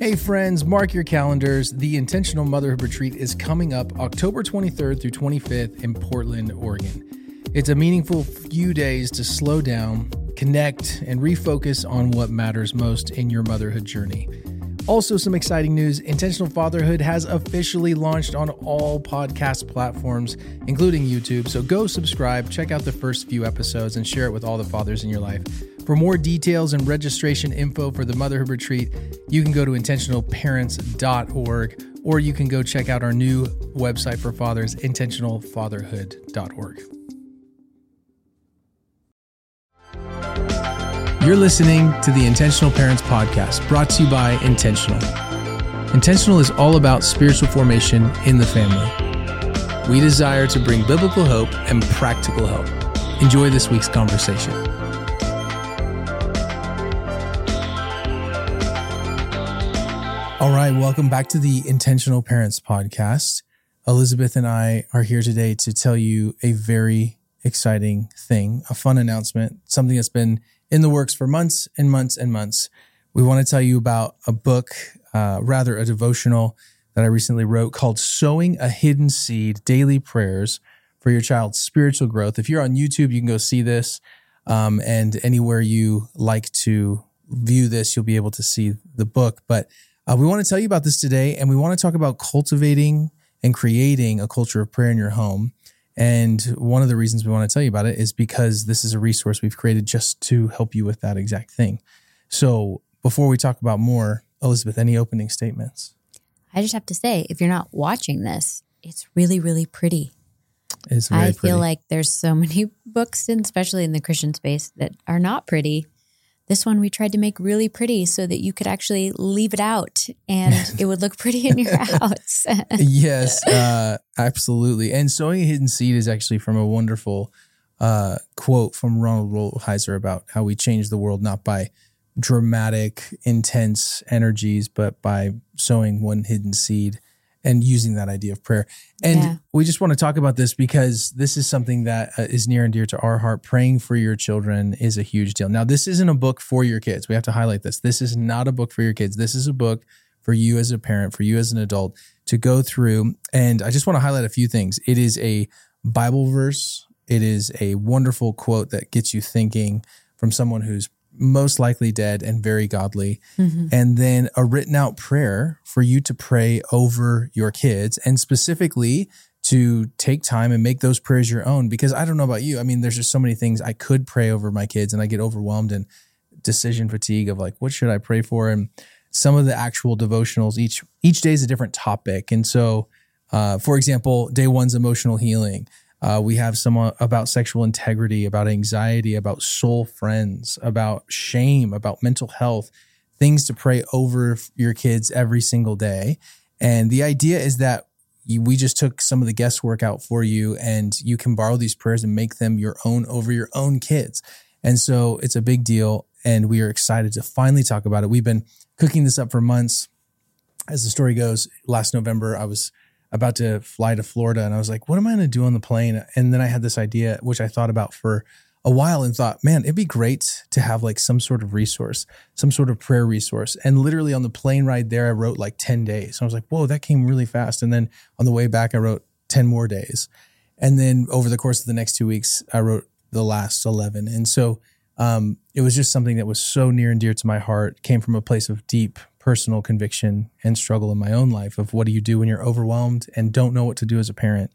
Hey friends, mark your calendars. The Intentional Motherhood Retreat is coming up October 23rd through 25th in Portland, Oregon. It's a meaningful few days to slow down, connect, and refocus on what matters most in your motherhood journey. Also, some exciting news. Intentional Fatherhood has officially launched on all podcast platforms, including YouTube. So go subscribe, check out the first few episodes, and share it with all the fathers in your life. For more details and registration info for the Motherhood Retreat, you can go to intentionalparents.org, or you can go check out our new website for fathers, intentionalfatherhood.org. You're listening to the Intentional Parents Podcast, brought to you by Intentional. Intentional is all about spiritual formation in the family. We desire to bring biblical hope and practical help. Enjoy this week's conversation. All right, welcome back to the Intentional Parents Podcast. Elizabeth and I are here today to tell you a very exciting thing, a fun announcement, something that's been in the works for months and months and months. We want to tell you about a book, a devotional that I recently wrote called Sowing a Hidden Seed, Daily Prayers for Your Child's Spiritual Growth. If you're on YouTube, you can go see this, and anywhere you like to view this, you'll be able to see the book. But we want to tell you about this today, and we want to talk about cultivating and creating a culture of prayer in your home. And one of the reasons we want to tell you about it is because this is a resource we've created just to help you with that exact thing. So before we talk about more, Elizabeth, any opening statements? I just have to say, if you're not watching this, it's really, really pretty. It's very pretty. I feel like there's so many books, and especially in the Christian space, that are not pretty. This one we tried to make really pretty so that you could actually leave it out and it would look pretty in your house. Yes, absolutely. And Sowing a Hidden Seed is actually from a wonderful quote from Ronald Rolheiser about how we change the world not by dramatic, intense energies, but by sowing one hidden seed and using that idea of prayer. And we just want to talk about this because this is something that is near and dear to our heart. Praying for your children is a huge deal. Now, this isn't a book for your kids. We have to highlight this. This is not a book for your kids. This is a book for you as a parent, for you as an adult to go through. And I just want to highlight a few things. It is a Bible verse. It is a wonderful quote that gets you thinking from someone who's most likely dead and very godly. Mm-hmm. And then a written out prayer for you to pray over your kids, and specifically to take time and make those prayers your own. Because I don't know about you. I mean, there's just so many things I could pray over my kids, and I get overwhelmed and decision fatigue of like, what should I pray for? And some of the actual devotionals, each day is a different topic. And so, for example, day one's emotional healing. We have some about sexual integrity, about anxiety, about soul friends, about shame, about mental health, things to pray over your kids every single day. And the idea is that we just took some of the guesswork out for you, and you can borrow these prayers and make them your own over your own kids. And so it's a big deal, and we are excited to finally talk about it. We've been cooking this up for months. As the story goes, last November, I was about to fly to Florida, and I was like, what am I going to do on the plane? And then I had this idea, which I thought about for a while and thought, man, it'd be great to have like some sort of resource, some sort of prayer resource. And literally on the plane ride there, I wrote like 10 days. So I was like, whoa, that came really fast. And then on the way back, I wrote 10 more days. And then over the course of the next 2 weeks, I wrote the last 11. And so it was just something that was so near and dear to my heart, came from a place of deep personal conviction and struggle in my own life of what do you do when you're overwhelmed and don't know what to do as a parent.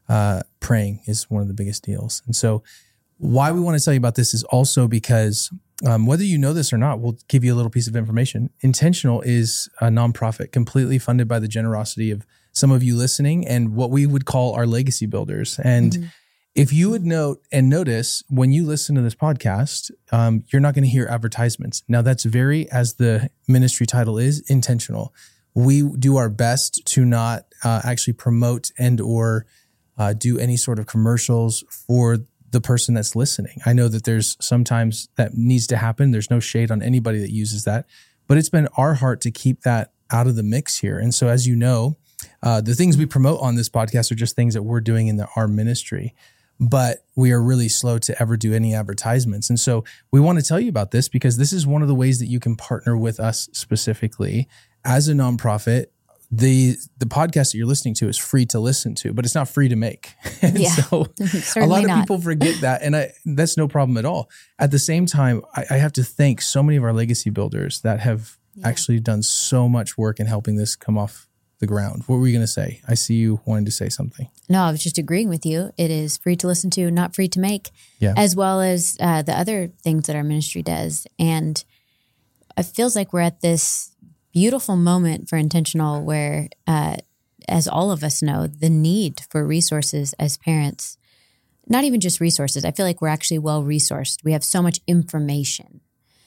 Praying is one of the biggest deals. And so why we want to tell you about this is also because whether you know this or not, we'll give you a little piece of information. Intentional is a nonprofit completely funded by the generosity of some of you listening and what we would call our legacy builders. And if you would note and notice when you listen to this podcast, you're not going to hear advertisements. Now that's very, as the ministry title is, intentional. We do our best to not actually promote and or do any sort of commercials for the person that's listening. I know that there's sometimes that needs to happen. There's no shade on anybody that uses that, but it's been our heart to keep that out of the mix here. And so as you know, the things we promote on this podcast are just things that we're doing in our ministry. But we are really slow to ever do any advertisements. And so we want to tell you about this because this is one of the ways that you can partner with us specifically as a nonprofit, the podcast that you're listening to is free to listen to, but it's not free to make. And so a lot of people forget that. And that's no problem at all. At the same time, I have to thank so many of our legacy builders that have actually done so much work in helping this come off the ground. What were you going to say? I see you wanting to say something. No, I was just agreeing with you. It is free to listen to, not free to make, as well as the other things that our ministry does. And it feels like we're at this beautiful moment for Intentional where, as all of us know, the need for resources as parents, not even just resources. I feel like we're actually well-resourced. We have so much information,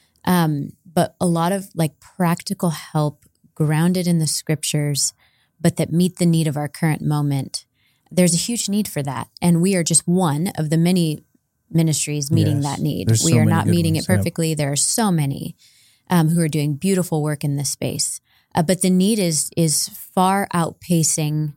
but a lot of like practical help grounded in the scriptures, but that meet the need of our current moment. There's a huge need for that. And we are just one of the many ministries meeting that need. We are not meeting it perfectly. There are so many who are doing beautiful work in this space. But the need is far outpacing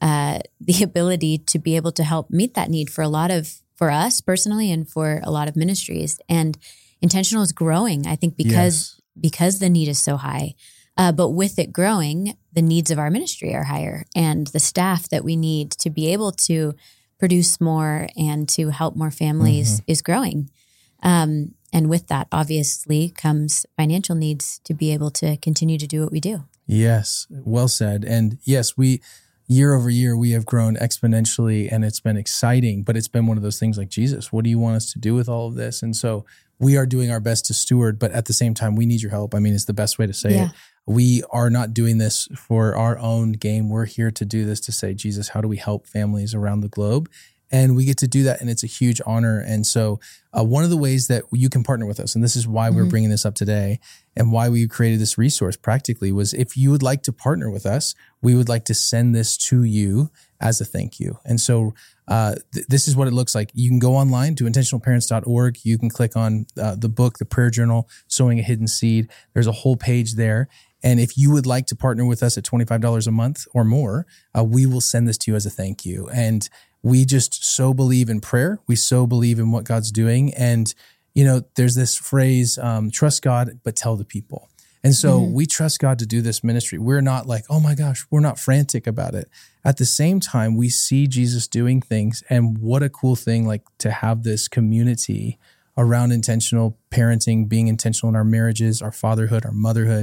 the ability to be able to help meet that need for us personally and for a lot of ministries. And Intentional is growing, I think, because the need is so high. But with it growing, the needs of our ministry are higher, and the staff that we need to be able to produce more and to help more families is growing. And with that, obviously, comes financial needs to be able to continue to do what we do. Yes, well said. And yes, year over year, we have grown exponentially, and it's been exciting, but it's been one of those things like, Jesus, what do you want us to do with all of this? And so we are doing our best to steward, but at the same time, we need your help. I mean, it's the best way to say it. We are not doing this for our own game. We're here to do this to say, Jesus, how do we help families around the globe? And we get to do that, and it's a huge honor. And so one of the ways that you can partner with us, and this is why we're bringing this up today and why we created this resource practically, was if you would like to partner with us, we would like to send this to you as a thank you. And so this is what it looks like. You can go online to intentionalparents.org. You can click on the book, the prayer journal, Sowing a Hidden Seed. There's a whole page there. And if you would like to partner with us at $25 a month or more, we will send this to you as a thank you. And we just so believe in prayer. We so believe in what God's doing. And, you know, there's this phrase, trust God, but tell the people. And so we trust God to do this ministry. We're not like, oh my gosh, we're not frantic about it. At the same time, we see Jesus doing things. And what a cool thing, like to have this community around intentional parenting, being intentional in our marriages, our fatherhood, our motherhood,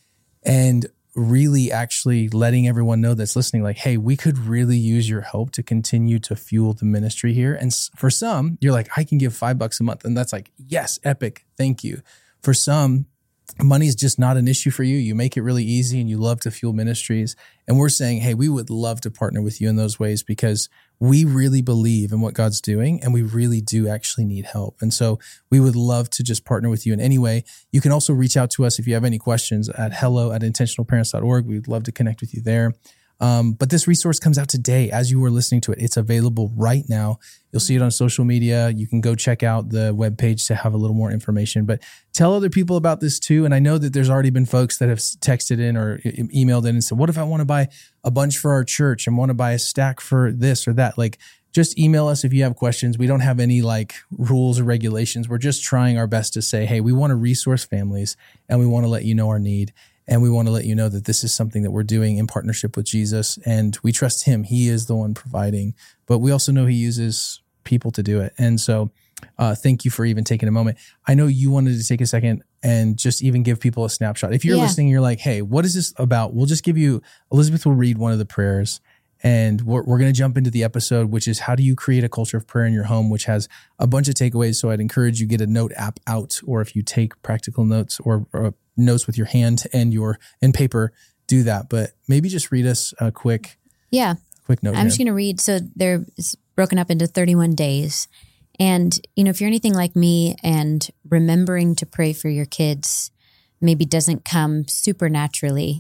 and really actually letting everyone know that's listening, like, hey, we could really use your help to continue to fuel the ministry here. And for some, you're like, I can give $5 a month. And that's like, yes, epic. Thank you. For some, money is just not an issue for you. You make it really easy and you love to fuel ministries. And we're saying, hey, we would love to partner with you in those ways because we really believe in what God's doing and we really do actually need help. And so we would love to just partner with you in any way. You can also reach out to us if you have any questions at hello@intentionalparents.org. We'd love to connect with you there. But this resource comes out today as you were listening to it. It's available right now. You'll see it on social media. You can go check out the webpage to have a little more information, but tell other people about this too. And I know that there's already been folks that have texted in or emailed in and said, what if I want to buy a bunch for our church and want to buy a stack for this or that? Like, just email us if you have questions. We don't have any like rules or regulations. We're just trying our best to say, hey, we want to resource families and we want to let you know our need. And we want to let you know that this is something that we're doing in partnership with Jesus, and we trust him. He is the one providing, but we also know he uses people to do it. And so thank you for even taking a moment. I know you wanted to take a second and just even give people a snapshot. If you're listening, you're like, hey, what is this about? We'll just give you, Elizabeth will read one of the prayers, and we're going to jump into the episode, which is how do you create a culture of prayer in your home, which has a bunch of takeaways. So I'd encourage you get a note app out, or if you take practical notes or notes with your hand and paper, do that. But maybe just read us a quick note. I'm just going to read. So they're broken up into 31 days. And, you know, if you're anything like me and remembering to pray for your kids maybe doesn't come super naturally,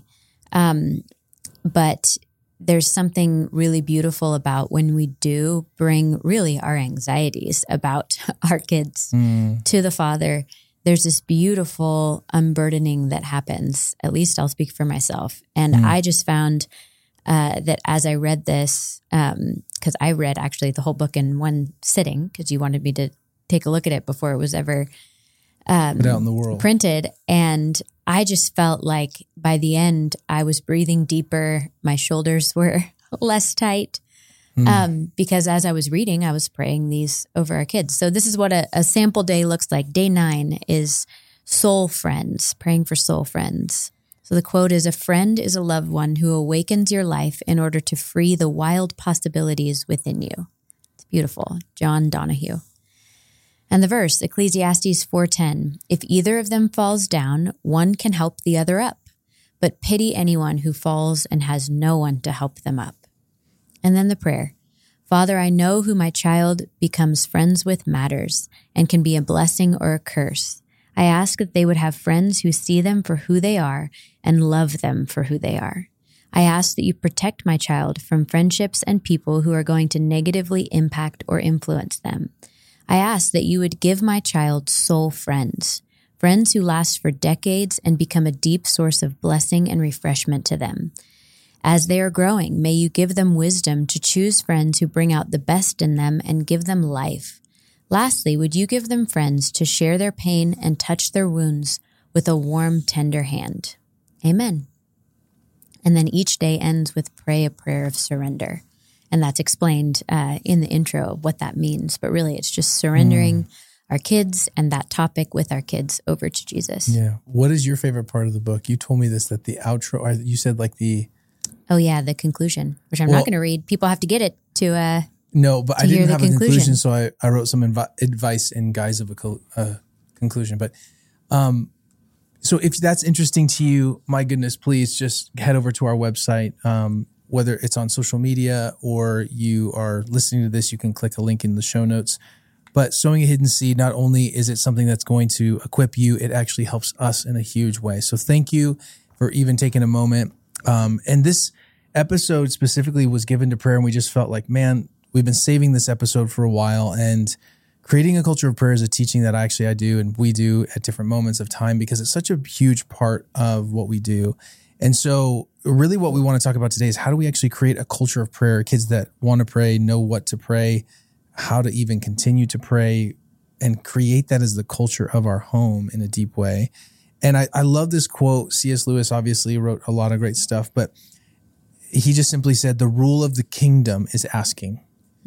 but there's something really beautiful about when we do bring really our anxieties about our kids to the Father. There's this beautiful unburdening that happens. At least I'll speak for myself. And I just found that as I read this, because I read actually the whole book in one sitting, because you wanted me to take a look at it before it was ever put out in the world, printed. And I just felt like by the end, I was breathing deeper. My shoulders were less tight. Because as I was reading, I was praying these over our kids. So this is what a sample day looks like. Day 9 is soul friends, praying for soul friends. So the quote is, "A friend is a loved one who awakens your life in order to free the wild possibilities within you." It's beautiful. John Donahue. And the verse, Ecclesiastes 4:10, "If either of them falls down, one can help the other up, but pity anyone who falls and has no one to help them up." And then the prayer, "Father, I know who my child becomes friends with matters and can be a blessing or a curse. I ask that they would have friends who see them for who they are and love them for who they are. I ask that you protect my child from friendships and people who are going to negatively impact or influence them. I ask that you would give my child soul friends, friends who last for decades and become a deep source of blessing and refreshment to them. As they are growing, may you give them wisdom to choose friends who bring out the best in them and give them life. Lastly, would you give them friends to share their pain and touch their wounds with a warm, tender hand? Amen." And then each day ends with pray a prayer of surrender. And that's explained in the intro of what that means. But really, it's just surrendering our kids and that topic with our kids over to Jesus. Yeah. What is your favorite part of the book? You told me this, that the outro, or you said like the... Oh, yeah, the conclusion, which I'm not going to read. People have to get it to no, but I didn't have a conclusion, so I wrote some advice in guise of a conclusion. But so if that's interesting to you, my goodness, please just head over to our website, whether it's on social media or you are listening to this, you can click a link in the show notes. But Sowing a Hidden Seed, not only is it something that's going to equip you, it actually helps us in a huge way. So thank you for even taking a moment. And this episode specifically was given to prayer, and we just felt like, man, we've been saving this episode for a while, and creating a culture of prayer is a teaching that I do and we do at different moments of time because it's such a huge part of what we do. And so really what we want to talk about today is how do we actually create a culture of prayer, kids that want to pray, know what to pray, how to even continue to pray, and create that as the culture of our home in a deep way. And I love this quote. C.S. Lewis obviously wrote a lot of great stuff, but he just simply said, "The rule of the kingdom is asking."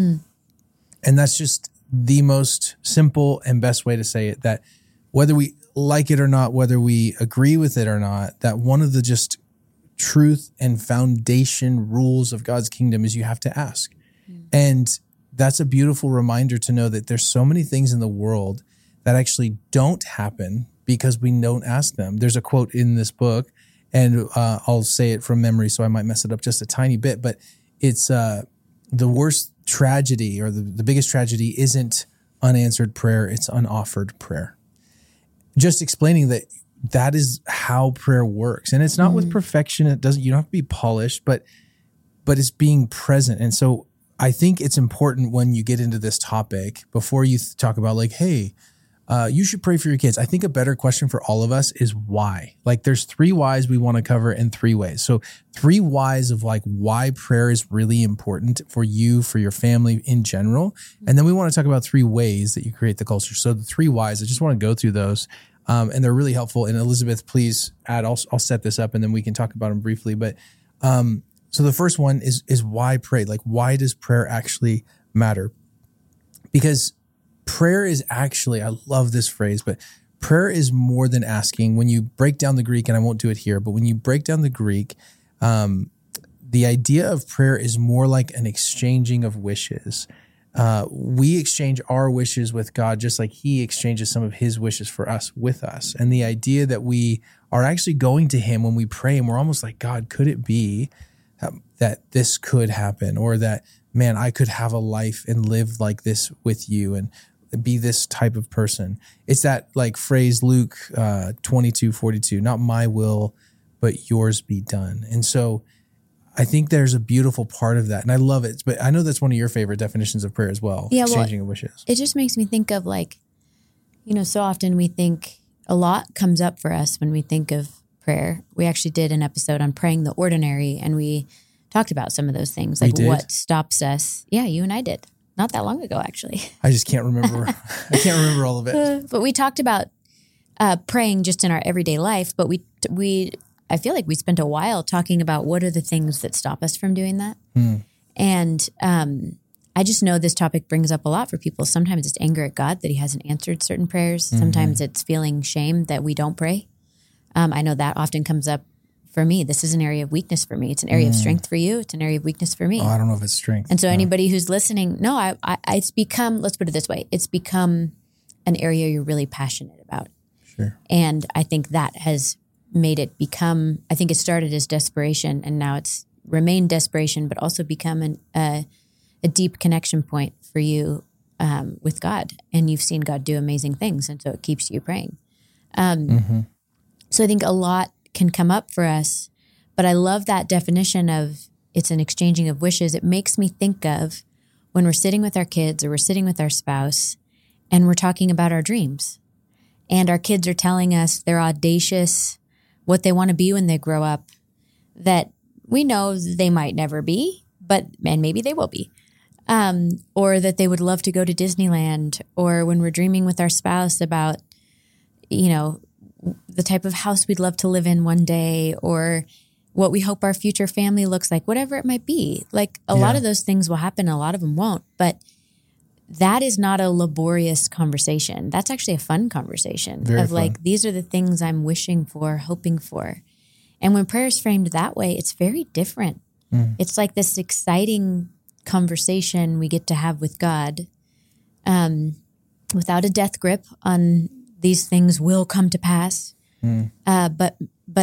And that's just the most simple and best way to say it, that whether we like it or not, whether we agree with it or not, that one of the just truth and foundation rules of God's kingdom is you have to ask. And that's a beautiful reminder to know that there's so many things in the world that actually don't happen because we don't ask them. There's a quote in this book, and I'll say it from memory, so I might mess it up just a tiny bit, but it's the worst tragedy, or the biggest tragedy, isn't unanswered prayer, it's unoffered prayer. Just explaining that is how prayer works. And it's not with perfection. You don't have to be polished, but it's being present. And so I think it's important when you get into this topic, before you talk about like, hey, you should pray for your kids. I think a better question for all of us is why. Like there's 3 whys we want to cover in 3 ways. So 3 whys of like why prayer is really important for you, for your family in general. And then we want to talk about 3 ways that you create the culture. So the 3 whys, I just want to go through those. And they're really helpful. And Elizabeth, please add, I'll set this up and then we can talk about them briefly. But so the first one is why pray? Like, why does prayer actually matter? Because prayer is actually, I love this phrase, but prayer is more than asking. When you break down the Greek, and I won't do it here, but when you break down the Greek, the idea of prayer is more like an exchanging of wishes. We exchange our wishes with God just like he exchanges some of his wishes for us with us. And the idea that we are actually going to him when we pray, and we're almost like, God, could it be that this could happen, or that, man, I could have a life and live like this with you and be this type of person. It's that like phrase, Luke 22:42, not my will, but yours be done. And so I think there's a beautiful part of that. And I love it. But I know that's one of your favorite definitions of prayer as well. Yeah, exchanging of wishes. It just makes me think of like, so often we think a lot comes up for us when we think of prayer. We actually did an episode on praying the ordinary, and we talked about some of those things, like what stops us. Yeah, you and I did. Not that long ago, actually. I just can't remember. I can't remember all of it. But we talked about praying just in our everyday life. But we I feel like we spent a while talking about what are the things that stop us from doing that. And I just know this topic brings up a lot for people. Sometimes it's anger at God that he hasn't answered certain prayers. Sometimes it's feeling shame that we don't pray. I know that often comes up for me. This is an area of weakness for me. It's an area of strength for you. It's an area of weakness for me. Oh, I don't know if it's strength. And so anybody who's listening, it's become, let's put it this way, it's become an area you're really passionate about. Sure. And I think that has made it become, I think it started as desperation and now it's remained desperation, but also become a deep connection point for you with God. And you've seen God do amazing things. And so it keeps you praying. So I think a lot can come up for us, but I love that definition of it's an exchanging of wishes. It makes me think of when we're sitting with our kids or we're sitting with our spouse and we're talking about our dreams and our kids are telling us they're audacious, what they want to be when they grow up, that we know they might never be, and maybe they will be. Or that they would love to go to Disneyland, or when we're dreaming with our spouse about, the type of house we'd love to live in one day, or what we hope our future family looks like, whatever it might be. Like a lot of those things will happen, a lot of them won't, but that is not a laborious conversation. That's actually a fun conversation like, these are the things I'm wishing for, hoping for. And when prayer is framed that way, it's very different. It's like this exciting conversation we get to have with God without a death grip on these things will come to pass. But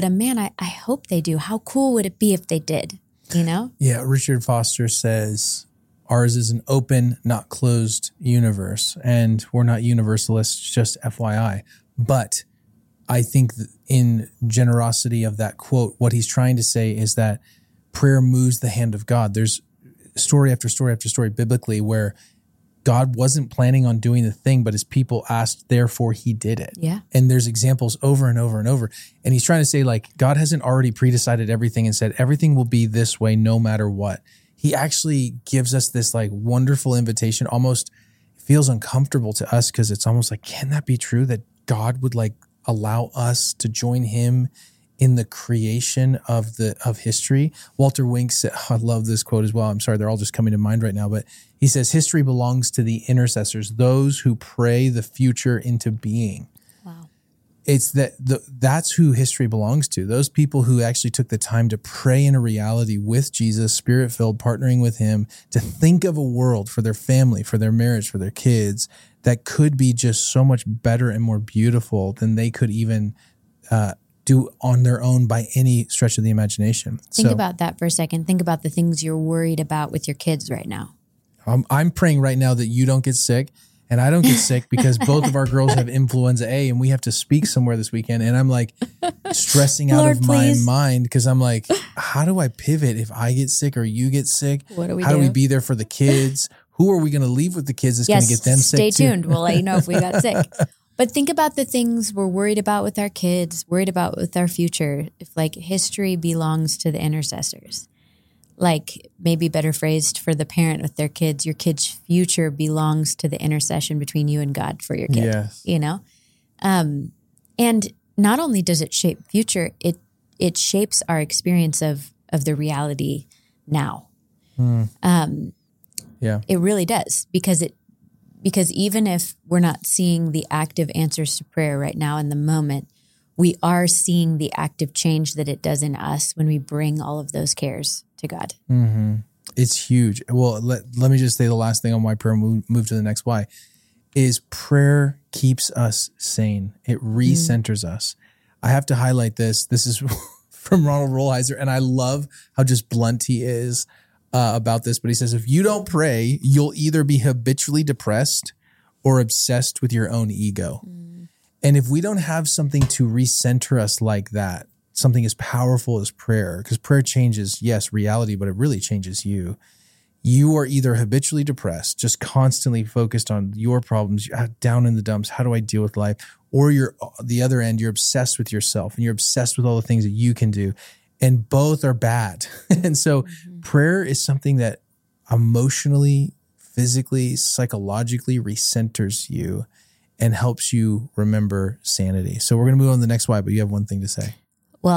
I hope they do. How cool would it be if they did, Yeah, Richard Foster says, ours is an open, not closed universe. And we're not universalists, just FYI. But I think in generosity of that quote, what he's trying to say is that prayer moves the hand of God. There's story after story after story biblically where God wasn't planning on doing the thing, but his people asked, therefore he did it. Yeah. And there's examples over and over and over. And he's trying to say, like, God hasn't already predecided everything and said everything will be this way no matter what. He actually gives us this like wonderful invitation, almost feels uncomfortable to us because it's almost like, can that be true that God would like allow us to join him in the creation of history? Walter Wink said, I love this quote as well. I'm sorry, they're all just coming to mind right now, but he says, history belongs to the intercessors, those who pray the future into being. Wow. It's that's who history belongs to. Those people who actually took the time to pray in a reality with Jesus, spirit-filled, partnering with him, to think of a world for their family, for their marriage, for their kids, that could be just so much better and more beautiful than they could even do on their own by any stretch of the imagination. Think about that for a second. Think about the things you're worried about with your kids right now. I'm praying right now that you don't get sick and I don't get sick because both of our girls have influenza A and we have to speak somewhere this weekend. And I'm like stressing out of my mind because I'm like, how do I pivot if I get sick or you get sick? What do we How do we be there for the kids? Who are we going to leave with the kids that's going to get them sick? Stay tuned. We'll let you know if we got sick. But think about the things we're worried about with our kids, worried about with our future. If like history belongs to the intercessors, like maybe better phrased for the parent with their kids, your kid's future belongs to the intercession between you and God for your kid, yes. And not only does it shape future, it shapes our experience of the reality now. It really does because even if we're not seeing the active answers to prayer right now in the moment, we are seeing the active change that it does in us when we bring all of those cares to God. Mm-hmm. It's huge. Well, let me just say the last thing on why prayer, move to the next why, is prayer keeps us sane. It recenters us. I have to highlight this. This is from Ronald Rolheiser, and I love how just blunt he is about this, but he says, if you don't pray, you'll either be habitually depressed or obsessed with your own ego. And if we don't have something to recenter us like that, something as powerful as prayer, because prayer changes, yes, reality, but it really changes you. You are either habitually depressed, just constantly focused on your problems, down in the dumps, how do I deal with life? Or you're the other end, you're obsessed with yourself and you're obsessed with all the things that you can do. And both are bad. And so prayer is something that emotionally, physically, psychologically recenters you and helps you remember sanity. So we're going to move on to the next why, but you have one thing to say. Well,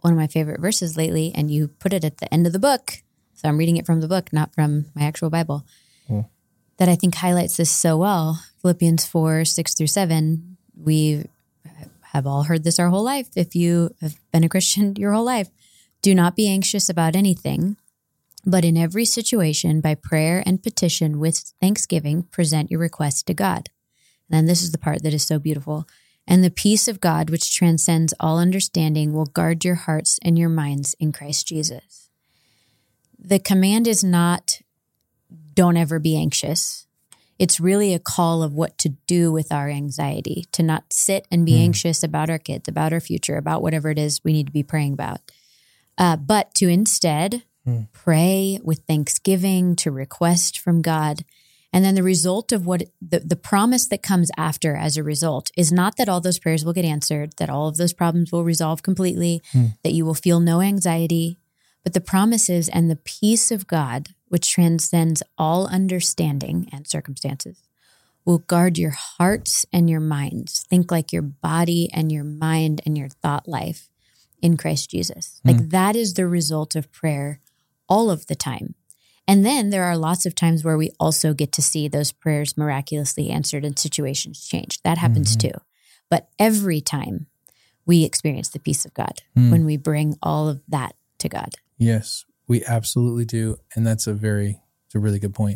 one of my favorite verses lately, and you put it at the end of the book. So I'm reading it from the book, not from my actual Bible, that I think highlights this so well. Philippians 4:6-7. We have all heard this our whole life. If you have been a Christian your whole life, do not be anxious about anything, but in every situation, by prayer and petition with thanksgiving, present your requests to God. And then this is the part that is so beautiful. And the peace of God, which transcends all understanding, will guard your hearts and your minds in Christ Jesus. The command is not, don't ever be anxious. It's really a call of what to do with our anxiety, to not sit and be anxious about our kids, about our future, about whatever it is we need to be praying about, but to instead pray with thanksgiving, to request from God. And then the result of what the promise that comes after as a result is not that all those prayers will get answered, that all of those problems will resolve completely, that you will feel no anxiety, but the promise is, and the peace of God, which transcends all understanding and circumstances, will guard your hearts and your minds. Think like your body and your mind and your thought life in Christ Jesus. Like that is the result of prayer all of the time. And then there are lots of times where we also get to see those prayers miraculously answered and situations changed. That happens too. But every time we experience the peace of God when we bring all of that to God. Yes, we absolutely do. And it's a really good point.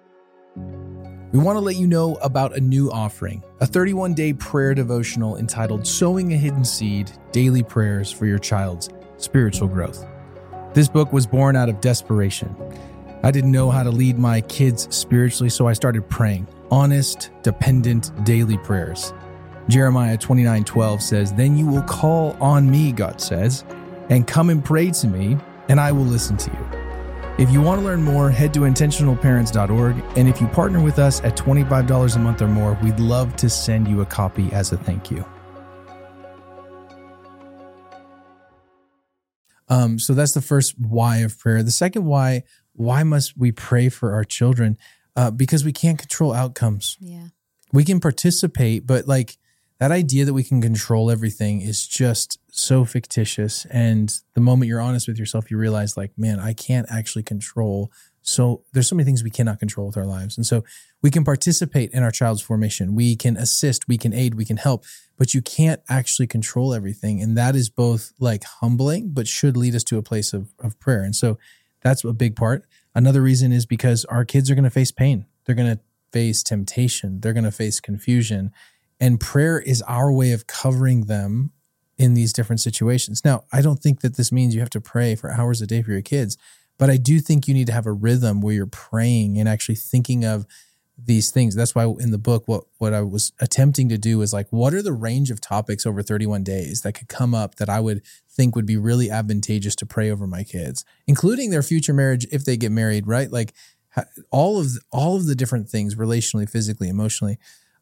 We want to let you know about a new offering, a 31-day prayer devotional entitled Sowing a Hidden Seed, Daily Prayers for Your Child's Spiritual Growth. This book was born out of desperation. I didn't know how to lead my kids spiritually, so I started praying. Honest, dependent, daily prayers. Jeremiah 29:12 says, "Then you will call on me," God says, "and come and pray to me, and I will listen to you." If you want to learn more, head to intentionalparents.org. And if you partner with us at $25 a month or more, we'd love to send you a copy as a thank you. So that's the first why of prayer. The second why must we pray for our children? Because we can't control outcomes. Yeah. We can participate, but like that idea that we can control everything is just so fictitious. And the moment you're honest with yourself, you realize like, man, I can't actually control. So there's so many things we cannot control with our lives. And so we can participate in our child's formation. We can assist, we can aid, we can help, but you can't actually control everything. And that is both like humbling, but should lead us to a place of prayer. And so that's a big part. Another reason is because our kids are going to face pain. They're going to face temptation. They're going to face confusion. And prayer is our way of covering them in these different situations. Now, I don't think that this means you have to pray for hours a day for your kids, but I do think you need to have a rhythm where you're praying and actually thinking of these things. That's why in the book, what I was attempting to do is like, what are the range of topics over 31 days that could come up that I would think would be really advantageous to pray over my kids, including their future marriage if they get married, right? Like all of the different things, relationally, physically, emotionally.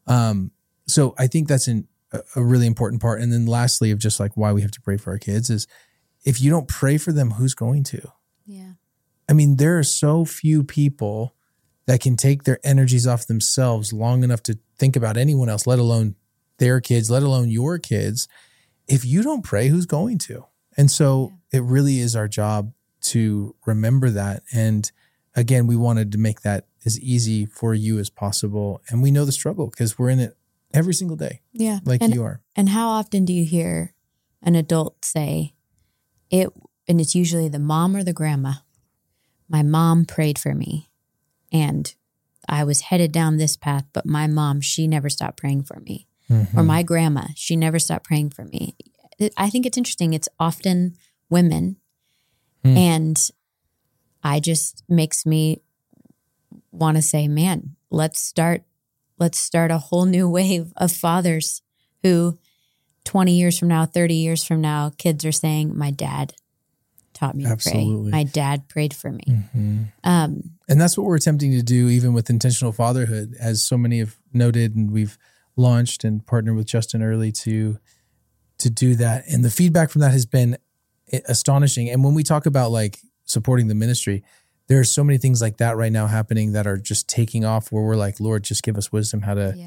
So I think that's a really important part. And then lastly, of just like why we have to pray for our kids is if you don't pray for them, who's going to? Yeah. I mean, there are so few people that can take their energies off themselves long enough to think about anyone else, let alone their kids, let alone your kids. If you don't pray, who's going to? And so it really is our job to remember that. And again, we wanted to make that as easy for you as possible. And we know the struggle because we're in it every single day. Yeah. Like you are. And how often do you hear an adult say it, and it's usually the mom or the grandma, my mom prayed for me and I was headed down this path, but my mom, she never stopped praying for me. Or my grandma, she never stopped praying for me. I think it's interesting. It's often women. And I just makes me want to say, man, let's start a whole new wave of fathers who 20 years from now, 30 years from now, kids are saying, my dad taught me to pray. My dad prayed for me. And that's what we're attempting to do even with intentional fatherhood, as so many have noted, and we've launched and partnered with Justin Early to do that. And the feedback from that has been astonishing. And when we talk about like supporting the ministry, there are so many things like that right now happening that are just taking off where we're like, Lord, just give us wisdom how to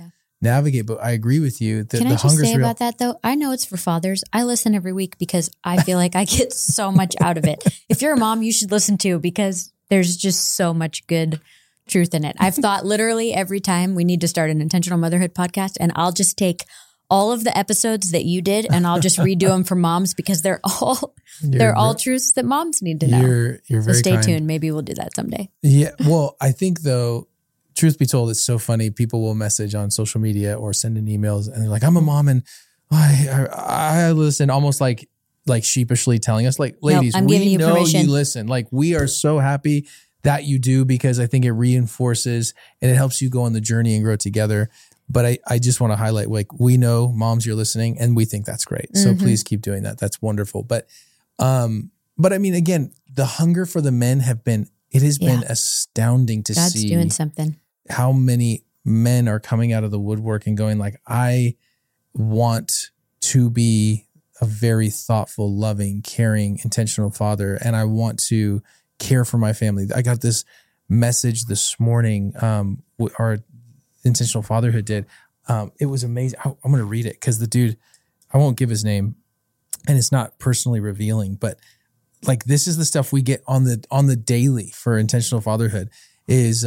navigate. But I agree with you. Can I just say about that though? I know it's for fathers. I listen every week because I feel like I get so much out of it. If you're a mom, you should listen too, because there's just so much good truth in it. I've thought literally every time we need to start an intentional motherhood podcast, and I'll just take all of the episodes that you did and I'll just redo them for moms, because they're all truths that moms need to know. You're very so stay kind. tuned. Maybe we'll do that someday. Yeah. Well, I think though, truth be told, it's so funny. People will message on social media or send in emails and they're like, I'm a mom and I listen, almost like sheepishly telling us, like, ladies, nope, we know you listen. Like, we are so happy that you do, because I think it reinforces and it helps you go on the journey and grow together. But I just want to highlight, like, we know moms, you're listening, and we think that's great. So please keep doing that. That's wonderful. But I mean, again, the hunger for the men been astounding to God's see. Doing something. How many men are coming out of the woodwork and going like, I want to be a very thoughtful, loving, caring, intentional father. And I want to care for my family. I got this message this morning. Our Intentional Fatherhood did. It was amazing. I'm going to read it because the dude, I won't give his name, and it's not personally revealing, but like, this is the stuff we get on the daily for Intentional Fatherhood. Is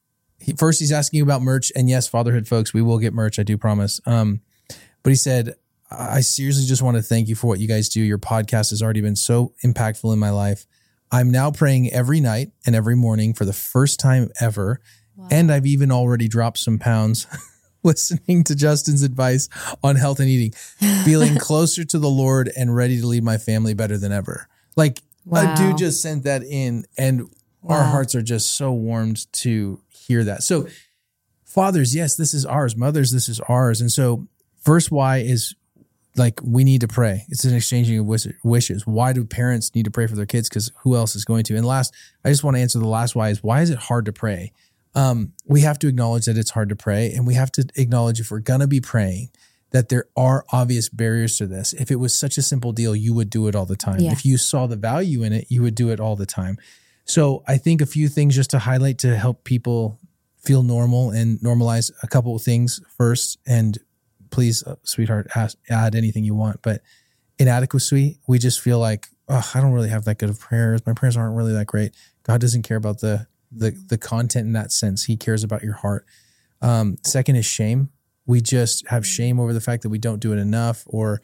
he's asking you about merch, and yes, fatherhood folks, we will get merch. I do promise. But he said, I seriously just want to thank you for what you guys do. Your podcast has already been so impactful in my life. I'm now praying every night and every morning for the first time ever. Wow. And I've even already dropped some pounds listening to Justin's advice on health and eating, feeling closer to the Lord and ready to lead my family better than ever. Like, a dude just sent that in, and our hearts are just so warmed to hear that. So fathers, yes, this is ours. Mothers, this is ours. And so verse Y is like, we need to pray. It's an exchanging of wishes. Why do parents need to pray for their kids? Because who else is going to? And last, I just want to answer the last why is, why is it hard to pray? We have to acknowledge that it's hard to pray, and we have to acknowledge, if we're going to be praying, that there are obvious barriers to this. If it was such a simple deal, you would do it all the time. Yeah. If you saw the value in it, you would do it all the time. So I think a few things just to highlight to help people feel normal and normalize a couple of things first. And please, sweetheart, add anything you want. But inadequacy, we just feel like, oh, I don't really have that good of prayers. My prayers aren't really that great. God doesn't care about the content in that sense. He cares about your heart. Second is shame. We just have shame over the fact that we don't do it enough, or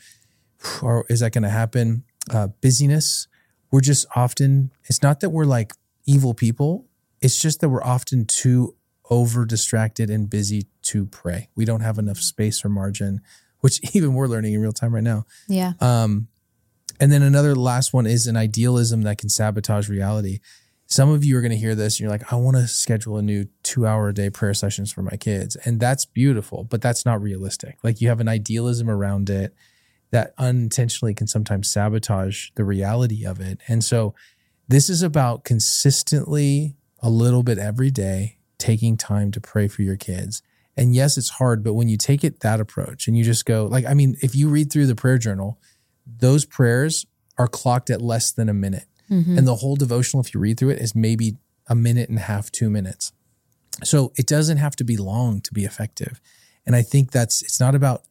is that going to happen? Busyness. We're just often, it's not that we're like evil people. It's just that we're often too over distracted and busy to pray. We don't have enough space or margin, which even we're learning in real time right now. Yeah. And then another last one is an idealism that can sabotage reality. Some of you are going to hear this and you're like, I want to schedule a new 2-hour-a-day prayer sessions for my kids. And that's beautiful, but that's not realistic. Like, you have an idealism around it that unintentionally can sometimes sabotage the reality of it. And so this is about consistently, a little bit every day, taking time to pray for your kids. And yes, it's hard, but when you take it that approach and you just go, like, I mean, if you read through the prayer journal, those prayers are clocked at less than a minute. Mm-hmm. And the whole devotional, if you read through it, is maybe 1.5 minutes, 2 minutes. So it doesn't have to be long to be effective. And I think it's not about,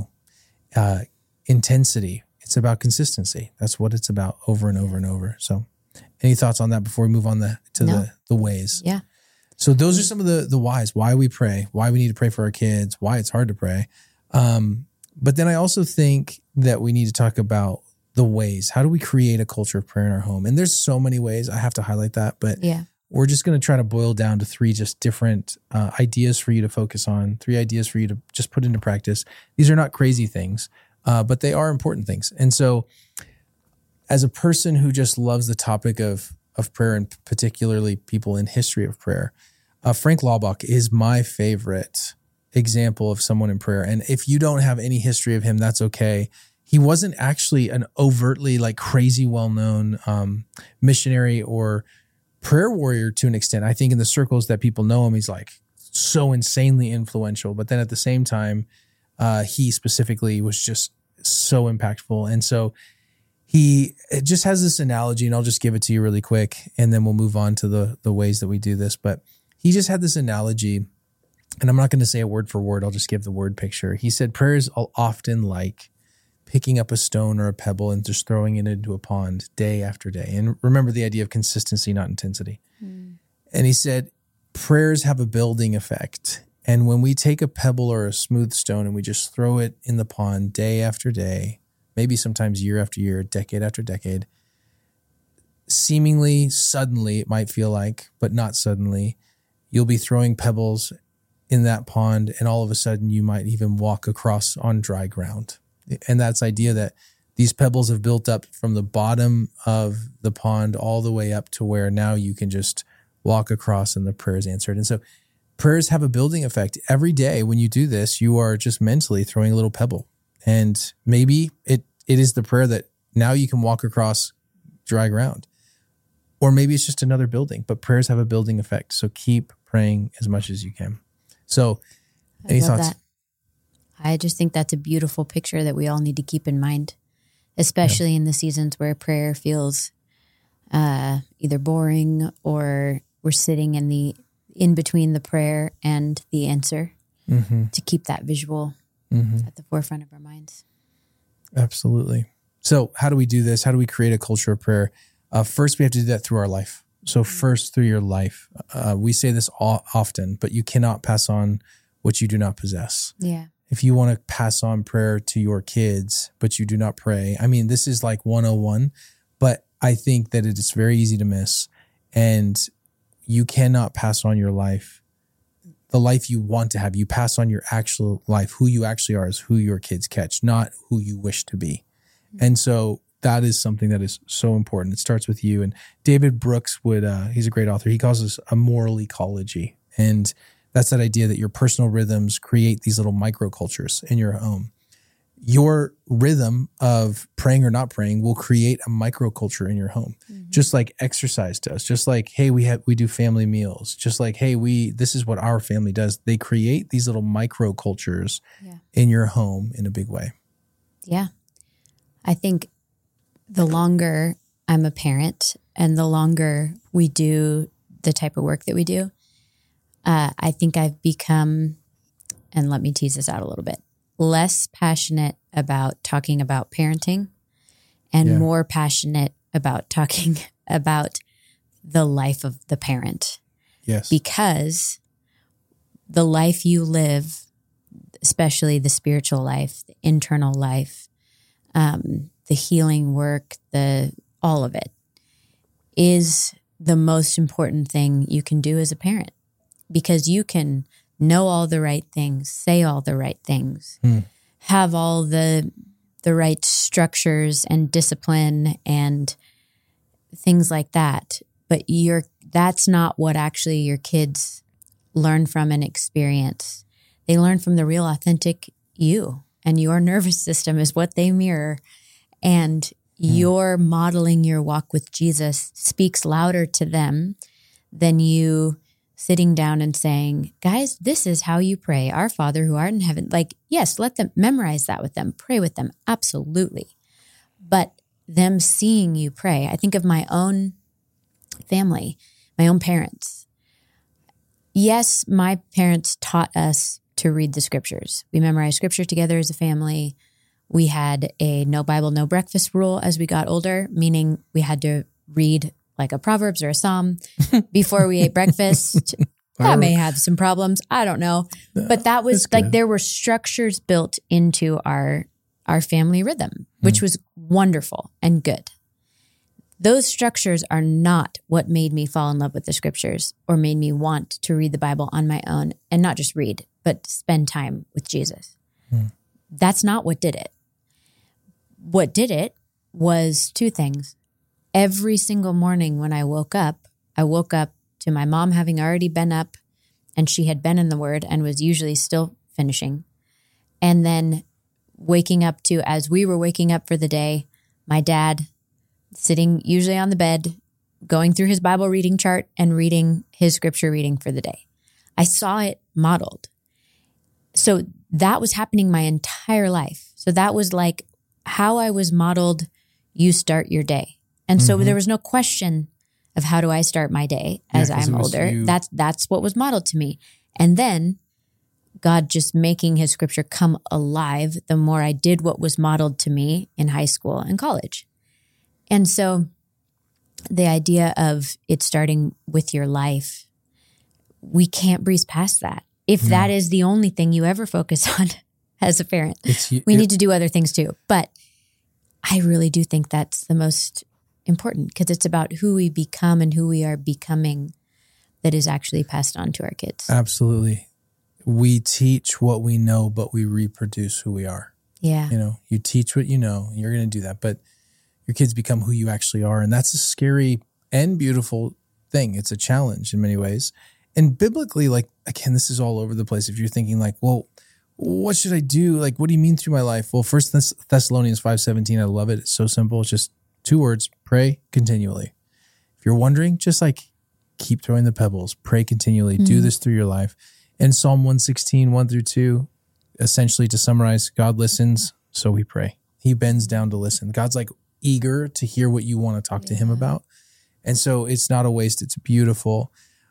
intensity. It's about consistency. That's what it's about, over and over and over. So any thoughts on that before we move on to the ways? Yeah. So those are some of the whys, why we pray, why we need to pray for our kids, why it's hard to pray. But then I also think that we need to talk about the ways. How do we create a culture of prayer in our home? And there's so many ways. I have to highlight that, but we're just going to try to boil down to 3 just different ideas for you to focus on, 3 ideas for you to just put into practice. These are not crazy things, but they are important things. And so as a person who just loves the topic of prayer, and particularly people in history of prayer, Frank Laubach is my favorite example of someone in prayer. And if you don't have any history of him, that's okay. He wasn't actually an overtly like crazy well-known missionary or prayer warrior to an extent. I think in the circles that people know him, he's like so insanely influential. But then at the same time, he specifically was just so impactful. And so it just has this analogy, and I'll just give it to you really quick, and then we'll move on to the ways that we do this. But he just had this analogy and I'm not going to say it word for word, I'll just give the word picture. He said prayer is often like picking up a stone or a pebble and just throwing it into a pond day after day. And remember the idea of consistency, not intensity. And he said prayers have a building effect. And when we take a pebble or a smooth stone and we just throw it in the pond day after day, maybe sometimes year after year, decade after decade, seemingly suddenly it might feel like, but not suddenly, you'll be throwing pebbles in that pond and all of a sudden you might even walk across on dry ground. And that's the idea that these pebbles have built up from the bottom of the pond all the way up to where now you can just walk across and the prayer is answered. And so prayers have a building effect. Every day when you do this, you are just mentally throwing a little pebble. And maybe it is the prayer that now you can walk across dry ground. Or maybe it's just another building, but prayers have a building effect. So keep praying as much as you can. So any thoughts? That. I just think that's a beautiful picture that we all need to keep in mind, especially in the seasons where prayer feels either boring or we're sitting in between the prayer and the answer, to keep that visual at the forefront of our minds. Absolutely. So how do we do this? How do we create a culture of prayer? First, we have to do that through our life. So first, through your life. We say this often, but you cannot pass on what you do not possess. Yeah. If you want to pass on prayer to your kids, but you do not pray, I mean, this is like 101, but I think that it is very easy to miss. And you cannot pass on your life, the life you want to have. You pass on your actual life. Who you actually are is who your kids catch, not who you wish to be. And so that is something that is so important. It starts with you. And David Brooks he's a great author. He calls this a moral ecology. And that's that idea that your personal rhythms create these little microcultures in your home. Your rhythm of praying or not praying will create a microculture in your home, just like exercise does. Just like, hey, we do family meals. Just like, hey, this is what our family does. They create these little microcultures in your home in a big way. Yeah. I think the longer I'm a parent and the longer we do the type of work that we do, I think I've become, and let me tease this out a little bit, less passionate about talking about parenting and more passionate about talking about the life of the parent. Yes. Because the life you live, especially the spiritual life, the internal life, the healing work, all of it is the most important thing you can do as a parent, because you can know all the right things, say all the right things, have all the right structures and discipline and things like that. But that's not what actually your kids learn from and experience. They learn from the real authentic you, and your nervous system is what they mirror. And your modeling your walk with Jesus speaks louder to them than you sitting down and saying, guys, this is how you pray. Our Father who art in heaven. Like, yes, let them memorize that with them, pray with them. Absolutely. But them seeing you pray. I think of my own family, my own parents. Yes, my parents taught us to read the scriptures. We memorized scripture together as a family. We had a no Bible, no breakfast rule as we got older, meaning we had to read like a Proverbs or a Psalm before we ate breakfast. That may have some problems. I don't know. But that was like, there were structures built into our family rhythm, which was wonderful and good. Those structures are not what made me fall in love with the scriptures or made me want to read the Bible on my own, and not just read, but spend time with Jesus. That's not what did it. What did it was two things. Every single morning when I woke up to my mom having already been up, and she had been in the Word and was usually still finishing. And then waking up to, as we were waking up for the day, my dad sitting usually on the bed, going through his Bible reading chart and reading his scripture reading for the day. I saw it modeled. So that was happening my entire life. So that was like how I was modeled. You start your day. And so there was no question of how do I start my day as I'm older. That's what was modeled to me. And then God just making his scripture come alive the more I did what was modeled to me in high school and college. And so the idea of it starting with your life, we can't breeze past that. If that is the only thing you ever focus on as a parent, we need to do other things too. But I really do think that's the most important, because it's about who we become and who we are becoming that is actually passed on to our kids. Absolutely. We teach what we know, but we reproduce who we are. Yeah. You know, you teach what you know, you're going to do that, but your kids become who you actually are. And that's a scary and beautiful thing. It's a challenge in many ways. And biblically, like, again, this is all over the place. If you're thinking like, well, what should I do? Like, what do you mean through my life? Well, 1 Thessalonians 5:17, I love it. It's so simple. It's just 2 words: pray continually. If you're wondering, just like keep throwing the pebbles, pray continually, do this through your life. And Psalm 116, 1-2, essentially to summarize, God listens, so we pray. He bends down to listen. God's like eager to hear what you want to talk to him about. And so it's not a waste. It's beautiful.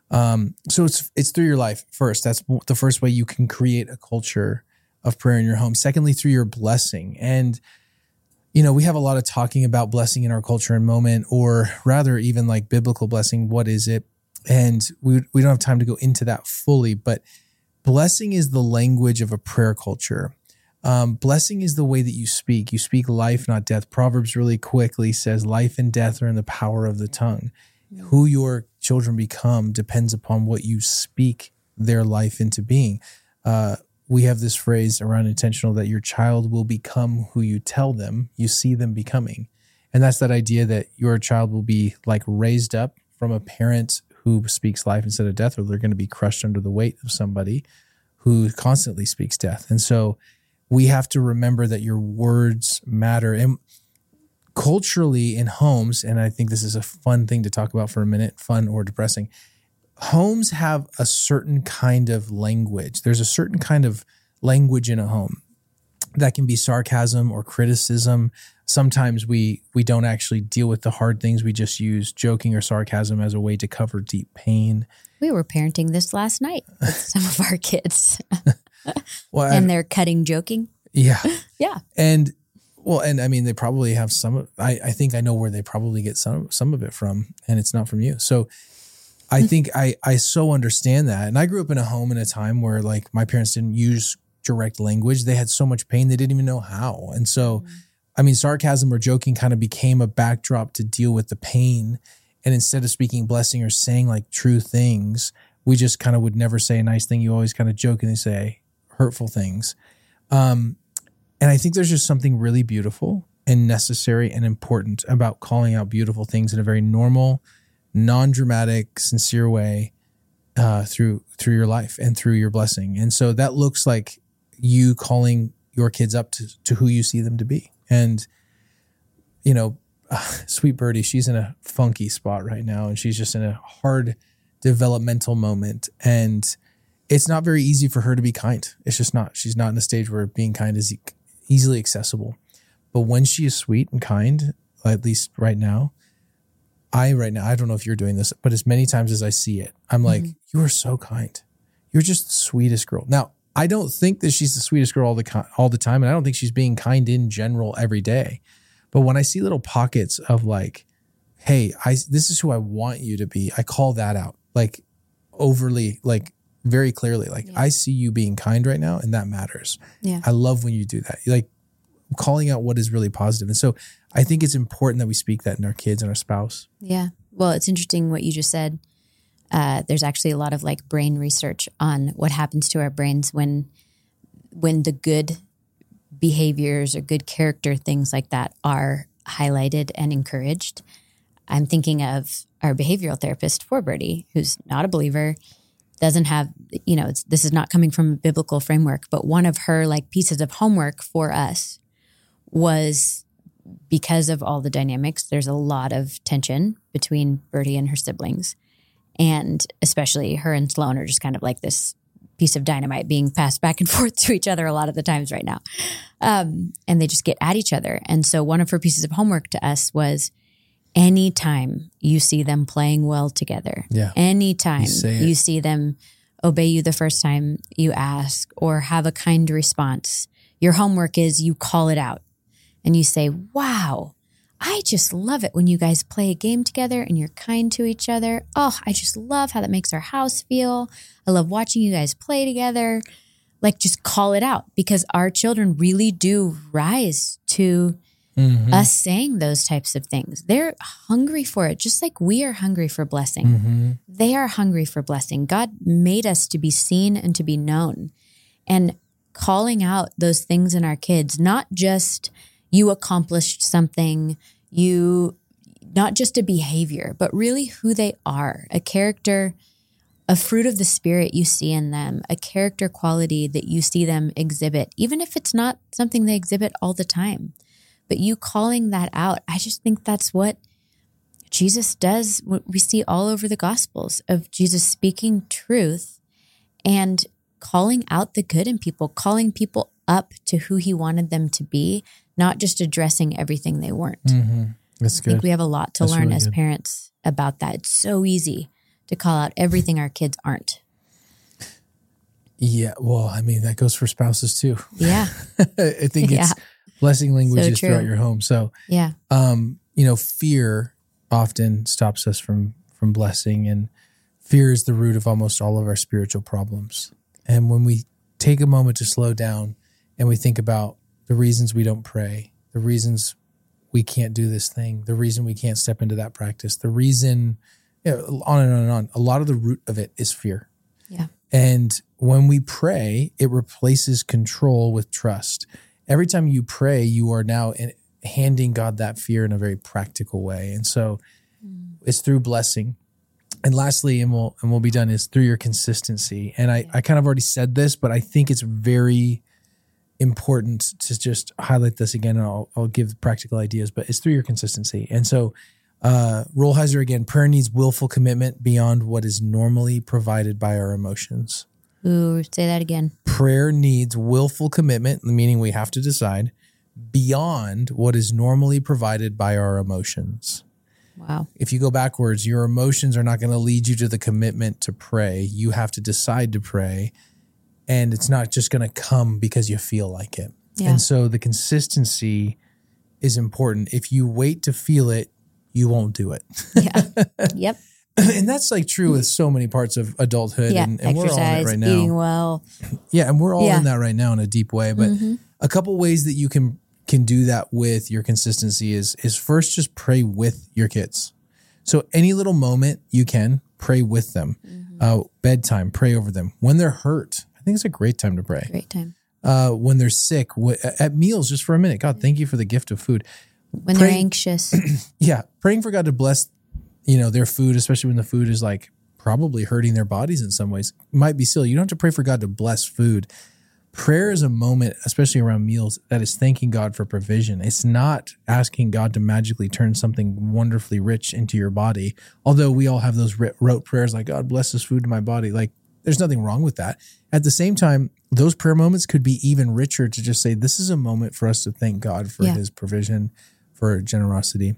So it's through your life first. That's the first way you can create a culture of prayer in your home. Secondly, through your blessing. And, you know, we have a lot of talking about blessing in our culture and moment, or rather even like biblical blessing. What is it? And we don't have time to go into that fully, but blessing is the language of a prayer culture. Blessing is the way that you speak. You speak life, not death. Proverbs really quickly says life and death are in the power of the tongue. Who your children become depends upon what you speak their life into being. We have this phrase around intentional that your child will become who you tell them, you see them becoming. And that's that idea that your child will be like raised up from a parent who speaks life instead of death, or they're going to be crushed under the weight of somebody who constantly speaks death. And so we have to remember that your words matter. And culturally in homes, and I think this is a fun thing to talk about for a minute, fun or depressing, homes have a certain kind of language. There's a certain kind of language in a home that can be sarcasm or criticism. Sometimes we don't actually deal with the hard things. We just use joking or sarcasm as a way to cover deep pain. We were parenting this last night with some of our kids. And they're cutting joking. Yeah. Yeah. And I mean, they probably have some, I think I know where they probably get some of it from, and it's not from you. So I think I so understand that. And I grew up in a home in a time where like my parents didn't use direct language. They had so much pain, they didn't even know how. And so, I mean, sarcasm or joking kind of became a backdrop to deal with the pain. And instead of speaking blessing or saying like true things, we just kind of would never say a nice thing. You always kind of jokingly say hurtful things. And I think there's just something really beautiful and necessary and important about calling out beautiful things in a very normal, non-dramatic, sincere way through your life and through your blessing. And so that looks like you calling your kids up to who you see them to be. And, you know, sweet Birdie, she's in a funky spot right now, and she's just in a hard developmental moment. And it's not very easy for her to be kind. It's just not. She's not in a stage where being kind is easily accessible. But when she is sweet and kind, at least right now, I don't know if you're doing this, but as many times as I see it, I'm like, you are so kind. You're just the sweetest girl. Now, I don't think that she's the sweetest girl all the time, and I don't think she's being kind in general every day. But when I see little pockets of like, hey, this is who I want you to be, I call that out, like overly, like very clearly, like I see you being kind right now, and that matters. Yeah. I love when you do that. Like calling out what is really positive. And so I think it's important that we speak that in our kids and our spouse. Yeah. Well, it's interesting what you just said. There's actually a lot of like brain research on what happens to our brains when the good behaviors or good character, things like that are highlighted and encouraged. I'm thinking of our behavioral therapist for Birdie, who's not a believer, doesn't have, this is not coming from a biblical framework, but one of her like pieces of homework for us was, because of all the dynamics, there's a lot of tension between Birdie and her siblings. And especially her and Sloan are just kind of like this piece of dynamite being passed back and forth to each other a lot of the times right now. And they just get at each other. And so one of her pieces of homework to us was, anytime you see them playing well together, anytime you see them obey you the first time you ask or have a kind response. Your homework is you call it out and you say, wow, I just love it when you guys play a game together and you're kind to each other. Oh, I just love how that makes our house feel. I love watching you guys play together. Like, just call it out, because our children really do rise to us saying those types of things. They're hungry for it, just like we are hungry for blessing. They are hungry for blessing. God made us to be seen and to be known. And calling out those things in our kids, not just you accomplished something, not just a behavior, but really who they are, a character, a fruit of the Spirit you see in them, a character quality that you see them exhibit, even if it's not something they exhibit all the time. But you calling that out, I just think that's what Jesus does. What we see all over the Gospels of Jesus speaking truth and calling out the good in people, calling people up to who he wanted them to be, not just addressing everything they weren't. That's good. I think we have a lot to learn as parents about that. It's so easy to call out everything our kids aren't. Yeah, well, I mean, that goes for spouses too. Yeah. I think it's blessing languages throughout your home. So, fear often stops us from blessing, and fear is the root of almost all of our spiritual problems. And when we take a moment to slow down and we think about the reasons we don't pray, the reasons we can't do this thing, the reason we can't step into that practice, the reason, on and on and on, a lot of the root of it is fear. Yeah. And when we pray, it replaces control with trust. Every time you pray, you are now handing God that fear in a very practical way. And so it's through blessing. And lastly, and we'll be done, is through your consistency. And I kind of already said this, but I think it's very important to just highlight this again, and I'll give practical ideas, but it's through your consistency. And so Rolheiser again, prayer needs willful commitment beyond what is normally provided by our emotions. Ooh, say that again. Prayer needs willful commitment, meaning we have to decide, beyond what is normally provided by our emotions. Wow. If you go backwards, your emotions are not going to lead you to the commitment to pray. You have to decide to pray, and it's not just going to come because you feel like it. Yeah. And so the consistency is important. If you wait to feel it, you won't do it. Yeah. Yep. And that's like true with so many parts of adulthood. Yeah. And exercise, we're all in it right now. Eating well. Yeah. And we're all in that right now in a deep way. But a couple ways that you can do that with your consistency is first, just pray with your kids. So any little moment you can, pray with them. Bedtime, pray over them. When they're hurt, I think it's a great time to pray. Great time. When they're sick, at meals, just for a minute. God, thank you for the gift of food. When they're anxious. Yeah. Praying for God to bless, their food, especially when the food is like probably hurting their bodies in some ways. It might be silly. You don't have to pray for God to bless food. Prayer is a moment, especially around meals, that is thanking God for provision. It's not asking God to magically turn something wonderfully rich into your body. Although we all have those rote prayers like, God bless this food in my body. Like, there's nothing wrong with that. At the same time, those prayer moments could be even richer to just say, this is a moment for us to thank God for his provision, for generosity.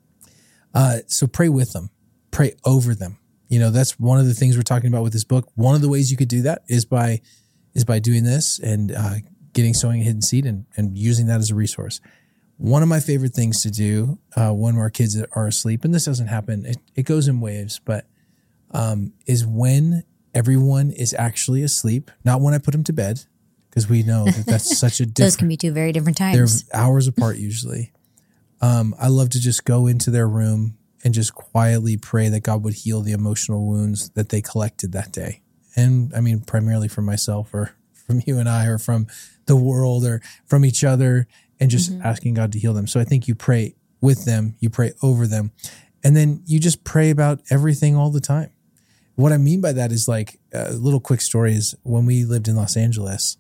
So pray with them, pray over them. That's one of the things we're talking about with this book. One of the ways you could do that is by doing this and getting Sowing a Hidden Seed and using that as a resource. One of my favorite things to do when our kids are asleep, and this doesn't happen, it goes in waves, but is when everyone is actually asleep, not when I put them to bed, because we know that's such a different... Those can be two very different times. They're hours apart usually. I love to just go into their room and just quietly pray that God would heal the emotional wounds that they collected that day. And I mean, primarily from myself or from you and I or from the world or from each other, and just asking God to heal them. So I think you pray with them, you pray over them, and then you just pray about everything all the time. What I mean by that is, like, a little quick story is when we lived in Los Angeles,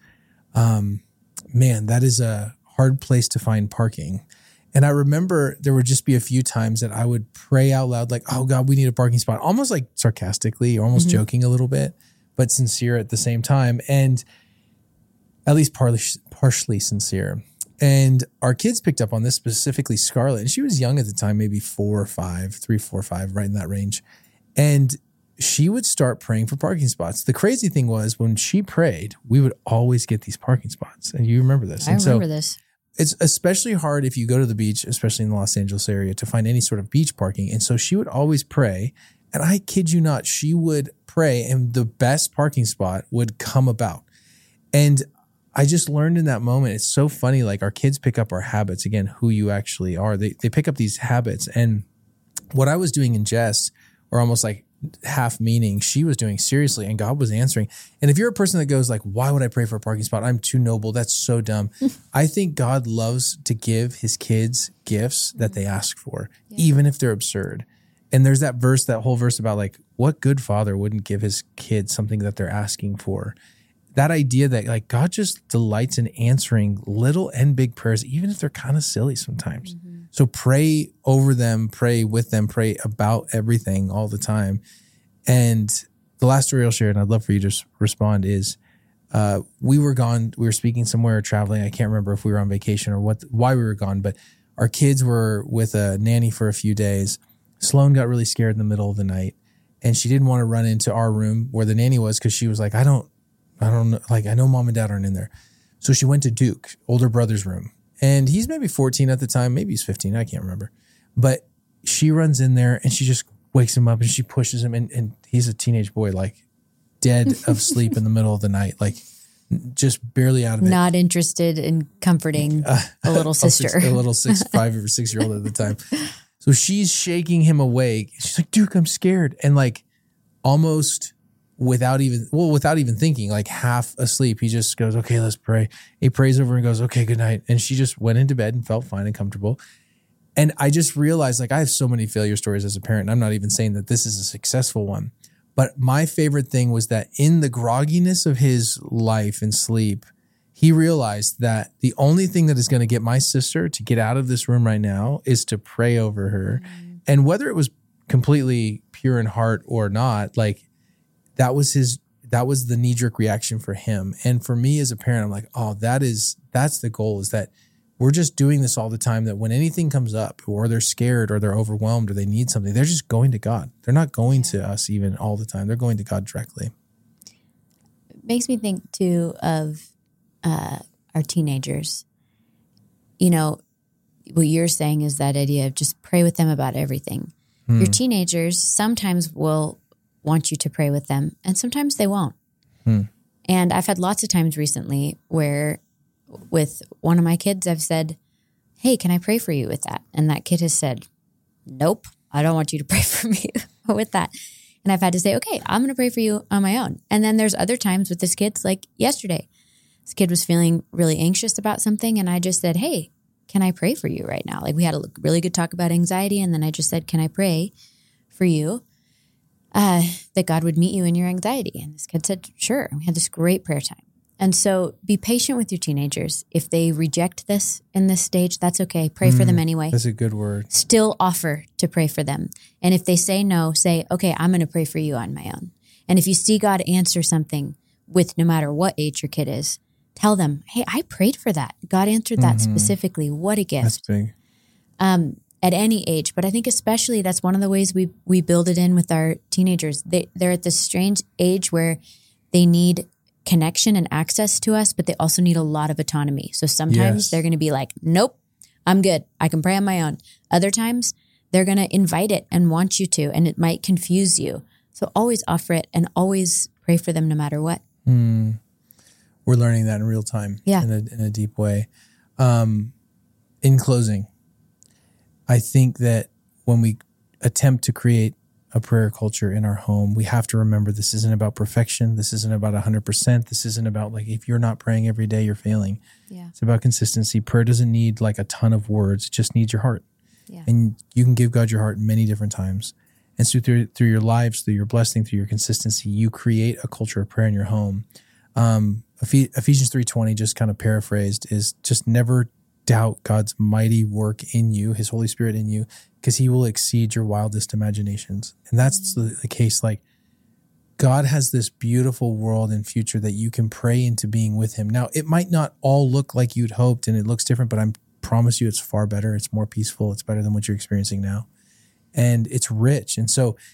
that is a hard place to find parking. And I remember there would just be a few times that I would pray out loud, like, oh God, we need a parking spot, almost like sarcastically or almost joking a little bit, but sincere at the same time. And at least partially sincere. And our kids picked up on this, specifically Scarlett. And she was young at the time, maybe 3, 4, 5, right in that range. And she would start praying for parking spots. The crazy thing was when she prayed, we would always get these parking spots. And you remember this. I remember this. It's especially hard if you go to the beach, especially in the Los Angeles area, to find any sort of beach parking. And so she would always pray. And I kid you not, she would pray and the best parking spot would come about. And I just learned in that moment, it's so funny. Like our kids pick up our habits, again, who you actually are. They pick up these habits. And what I was doing in jest, or almost like half meaning, she was doing seriously, and God was answering. And if you're a person that goes like, why would I pray for a parking spot? I'm too noble. That's so dumb. I think God loves to give his kids gifts that they ask for, even if they're absurd. And there's that verse, that whole verse about like, what good father wouldn't give his kids something that they're asking for? That idea that like God just delights in answering little and big prayers, even if they're kind of silly sometimes. Mm-hmm. So pray over them, pray with them, pray about everything all the time. And the last story I'll share, and I'd love for you to respond, is we were gone. We were speaking somewhere or traveling. I can't remember if we were on vacation or why we were gone, but our kids were with a nanny for a few days. Sloan got really scared in the middle of the night, and she didn't want to run into our room where the nanny was because she was like, I don't know, like I know mom and dad aren't in there. So she went to Duke, older brother's room. And he's maybe 14 at the time. Maybe he's 15. I can't remember. But she runs in there and she just wakes him up and she pushes him. And he's a teenage boy, like dead of sleep in the middle of the night, like just barely out of it. Not interested in comforting a little sister. A little 5 or 6 year old at the time. So she's shaking him awake. She's like, Duke, I'm scared. And like almost without even thinking, like half asleep, he just goes, okay, let's pray. He prays over and goes, okay, good night. And she just went into bed and felt fine and comfortable. And I just realized, like, I have so many failure stories as a parent. I'm not even saying that this is a successful one. But my favorite thing was that in the grogginess of his life and sleep, he realized that the only thing that is going to get my sister to get out of this room right now is to pray over her. Mm-hmm. And whether it was completely pure in heart or not, like, that was the knee-jerk reaction for him. And for me as a parent, I'm like, oh, that's the goal, is that we're just doing this all the time, that when anything comes up or they're scared or they're overwhelmed or they need something, they're just going to God. They're not going to us even all the time. They're going to God directly. It makes me think too of our teenagers. You know, what you're saying is that idea of just pray with them about everything. Your teenagers sometimes will want you to pray with them, and sometimes they won't. And I've had lots of times recently where with one of my kids, I've said, hey, can I pray for you with that? And that kid has said, nope, I don't want you to pray for me with that. And I've had to say, okay, I'm going to pray for you on my own. And then there's other times with this kid, like yesterday, this kid was feeling really anxious about something. And I just said, hey, can I pray for you right now? Like we had a really good talk about anxiety. And then I just said, can I pray for you? That God would meet you in your anxiety. And this kid said, sure. We had this great prayer time. And so be patient with your teenagers. If they reject this in this stage, that's okay. Pray for them anyway. That's a good word. Still offer to pray for them. And if they say no, say, okay, I'm going to pray for you on my own. And if you see God answer something with no matter what age your kid is, tell them, hey, I prayed for that. God answered that specifically. What a gift. That's big. At any age, but I think especially that's one of the ways we build it in with our teenagers. They're at this strange age where they need connection and access to us, but they also need a lot of autonomy. So sometimes they're going to be like, nope, I'm good. I can pray on my own. Other times they're going to invite it and want you to, and it might confuse you. So always offer it and always pray for them no matter what. We're learning that in real time in a deep way. In closing, I think that when we attempt to create a prayer culture in our home, we have to remember this isn't about perfection. This isn't about 100%. This isn't about like, if you're not praying every day, you're failing. Yeah. It's about consistency. Prayer doesn't need like a ton of words. It just needs your heart. Yeah. And you can give God your heart many different times. And so through your lives, through your blessing, through your consistency, you create a culture of prayer in your home. Ephesians 3:20, just kind of paraphrased, is just never doubt God's mighty work in you, his Holy Spirit in you, because he will exceed your wildest imaginations. And that's the case. Like, God has this beautiful world and future that you can pray into being with him. Now, it might not all look like you'd hoped and it looks different, but I promise you it's far better. It's more peaceful. It's better than what you're experiencing now. And it's rich. And so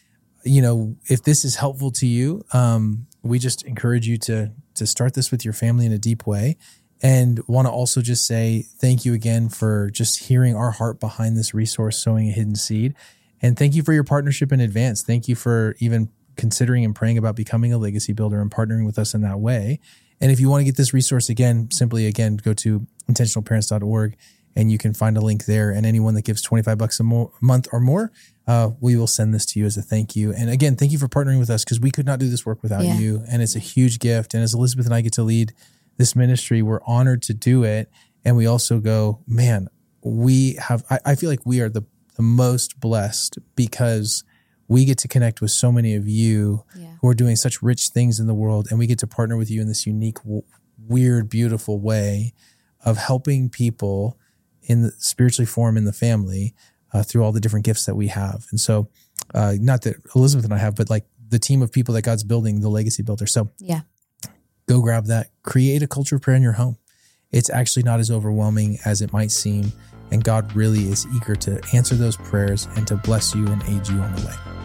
if this is helpful to you, we just encourage you to start this with your family in a deep way. And want to also just say thank you again for just hearing our heart behind this resource, Sowing a Hidden Seed. And thank you for your partnership in advance. Thank you for even considering and praying about becoming a legacy builder and partnering with us in that way. And if you want to get this resource again, simply go to intentionalparents.org and you can find a link there. And anyone that gives $25 a month or more, we will send this to you as a thank you. And again, thank you for partnering with us, because we could not do this work without you. And it's a huge gift. And as Elizabeth and I get to lead this ministry, we're honored to do it. And we also go, man, I feel like we are the most blessed, because we get to connect with so many of you who are doing such rich things in the world. And we get to partner with you in this unique, weird, beautiful way of helping people spiritually form in the family through all the different gifts that we have. And so not that Elizabeth and I have, but like the team of people that God's building, the Legacy Builder. So go grab that. Create a culture of prayer in your home. It's actually not as overwhelming as it might seem. And God really is eager to answer those prayers and to bless you and aid you on the way.